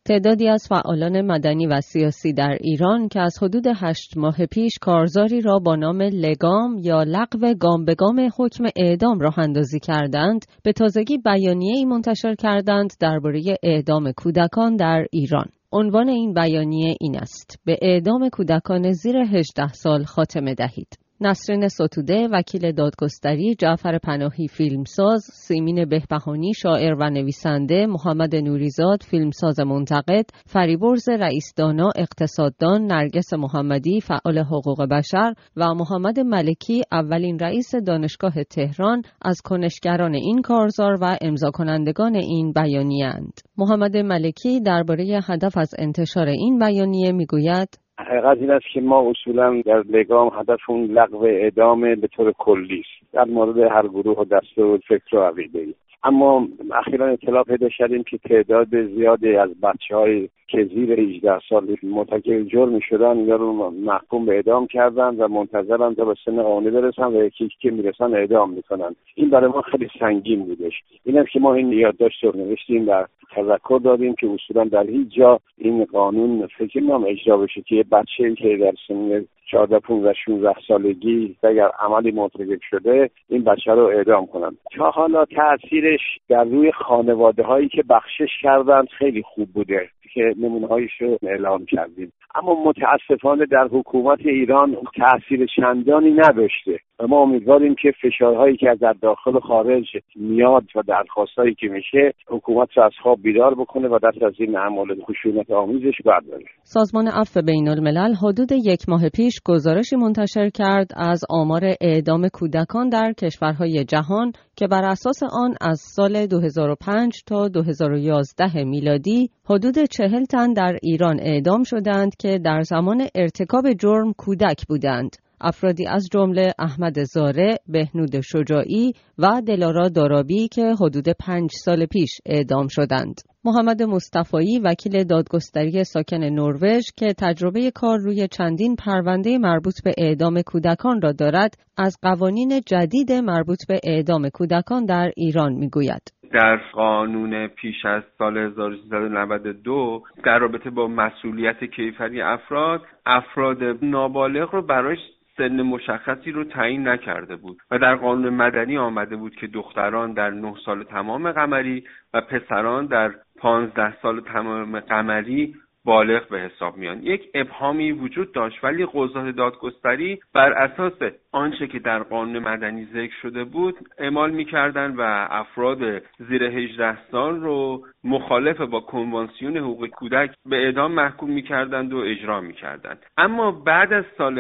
تعدادی از فعالان مدنی و سیاسی در ایران که از حدود 8 ماه پیش کارزاری را با نام لگام یا لغو گام به گام حکم اعدام راه اندازی کردند، به تازگی بیانیه‌ای منتشر کردند درباره اعدام کودکان در ایران. عنوان این بیانیه این است: به اعدام کودکان زیر 18 سال خاتمه دهید. نسرین ستوده وکیل دادگستری، جعفر پناهی فیلمساز، سیمین بهبهانی شاعر و نویسنده، محمد نوریزاد فیلمساز منتقد، فریبرز رئیسدانا اقتصاددان، نرگس محمدی فعال حقوق بشر و محمد ملکی اولین رئیس دانشگاه تهران از کنشگران این کارزار و امضا کنندگان این بیانیه اند. محمد ملکی درباره هدف از انتشار این بیانیه میگوید: حقیقت این است که ما اصولا در لگام هدف اون لغو اعدام به طور کلی است در مورد هر گروه و دسته و فکر و عقیده‌ای. اما اخیراً اطلاع پیدا کردیم که تعداد زیادی از بچه‌های که زیر 18 سال مرتکب جرم شدن یا رو محکوم به اعدام کردن و منتظرن تا به سن قانونی برسن و یکی که میرسن اعدام میکنن. این برای ما خیلی سنگین بودش. اینم که ما این یادداشت رو نوشتیم و تذکر دادیم که اصولا در هیچ جا این قانون فکر نمی‌کنم اجرا بشه که یه بچه‌ای که در سن 14 15 16 سالگی اگر عملی مرتکب شده این بچه رو اعدام کنن. تا حالا تاثیرش در روی خانواده‌هایی که بخشش کردن خیلی خوب بوده که نمونه‌هایش رو اعلام کردیم، اما متاسفانه در حکومت ایران تاثیر چندانی نداشته و ما امیدواریم که فشارهایی که در داخل و خارج میاد و درخواستایی که میشه حکومت رو از خواب بیدار بکنه و دست از این اعمال خشونت آمیزش برداره. سازمان عفو بین‌الملل حدود 1 ماه پیش گزارشی منتشر کرد از آمار اعدام کودکان در کشورهای جهان که بر اساس آن از سال 2005 تا 2011 میلادی حدود 40 تن در ایران اعدام شدند که در زمان ارتکاب جرم کودک بودند. افرادی از جمله احمد زاره، بهنود شجاعی و دلارا دارابی که حدود 5 سال پیش اعدام شدند. محمد مصطفایی وکیل دادگستری ساکن نروژ که تجربه کار روی چندین پرونده مربوط به اعدام کودکان را دارد، از قوانین جدید مربوط به اعدام کودکان در ایران میگوید: در قانون پیش از سال 1392 در رابطه با مسئولیت کیفری افراد نابالغ رو برای سن مشخصی رو تعیین نکرده بود و در قانون مدنی آمده بود که دختران در 9 سال تمام قمری و پسران در 15 سال تمام قمری بالغ به حساب میان. یک ابهامی وجود داشت ولی قضات دادگستری بر اساس آنچه که در قانون مدنی ذکر شده بود اعمال می‌کردند و افراد زیر 18 سال رو مخالف با کنوانسیون حقوق کودک به اعدام محکوم می‌کردند و اجرا می‌کردند. اما بعد از سال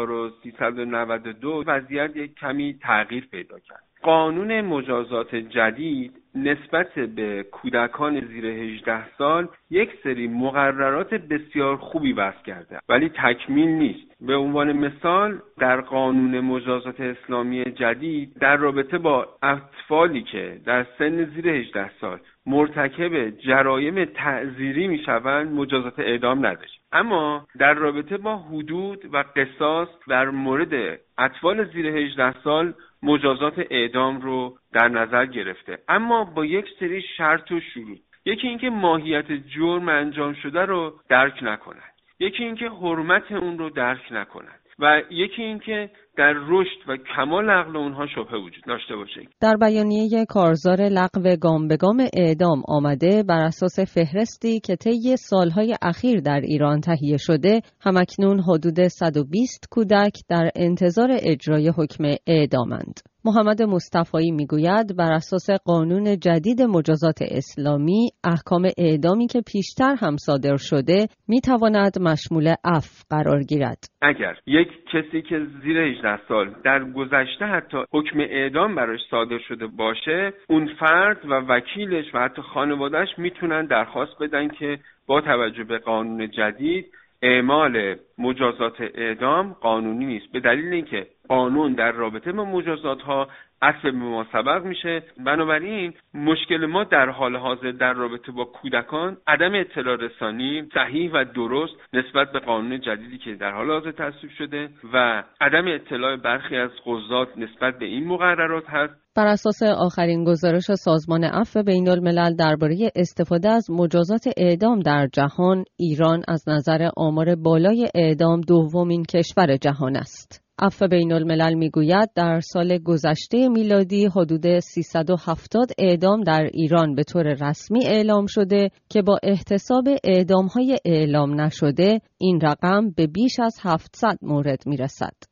1392 وضعیت یک کمی تغییر پیدا کرد. قانون مجازات جدید نسبت به کودکان زیر 18 سال یک سری مقررات بسیار خوبی وضع کرده ولی تکمیل نیست. به عنوان مثال در قانون مجازات اسلامی جدید در رابطه با اطفالی که در سن زیر 18 سال مرتکب جرایم تعزیری میشوند مجازات اعدام نداشت، اما در رابطه با حدود و قصاص در مورد اطفال زیر 18 سال مجازات اعدام رو در نظر گرفته، اما با یک سری شرط و شروط. یکی اینکه ماهیت جرم انجام شده رو درک نکنند، یکی اینکه حرمت اون رو درک نکنند و یکی اینکه در رشد و کمال عقل اونها شبهه وجود داشته باشه. در بیانیه کارزار لغو گام به گام اعدام آمده بر اساس فهرستی که طی سالهای اخیر در ایران تهیه شده، همکنون حدود 120 کودک در انتظار اجرای حکم اعدامند. محمد مصطفایی میگوید بر اساس قانون جدید مجازات اسلامی احکام اعدامی که پیشتر هم صادر شده میتواند مشمول عفو قرار گیرد. اگر یک کسی که زیر 18 سال در گذشته حتی حکم اعدام براش صادر شده باشه، اون فرد و وکیلش و حتی خانواده‌اش میتونن درخواست بدن که با توجه به قانون جدید اعمال مجازات اعدام قانونی نیست، به دلیل اینکه قانون در رابطه با مجازات‌ها عطف به ما سبق میشه. بنابراین مشکل ما در حال حاضر در رابطه با کودکان عدم اطلاع رسانی صحیح و درست نسبت به قانون جدیدی که در حال حاضر تصویب شده و عدم اطلاع برخی از قضات نسبت به این مقررات هست. بر اساس آخرین گزارش سازمان عفو بین‌الملل درباره استفاده از مجازات اعدام در جهان، ایران از نظر آمار بالای اعدام دومین کشور جهان است. عفو بین‌الملل میگوید در سال گذشته میلادی حدود 370 اعدام در ایران به طور رسمی اعلام شده که با احتساب اعدام‌های اعلام نشده این رقم به بیش از 700 مورد میرسد.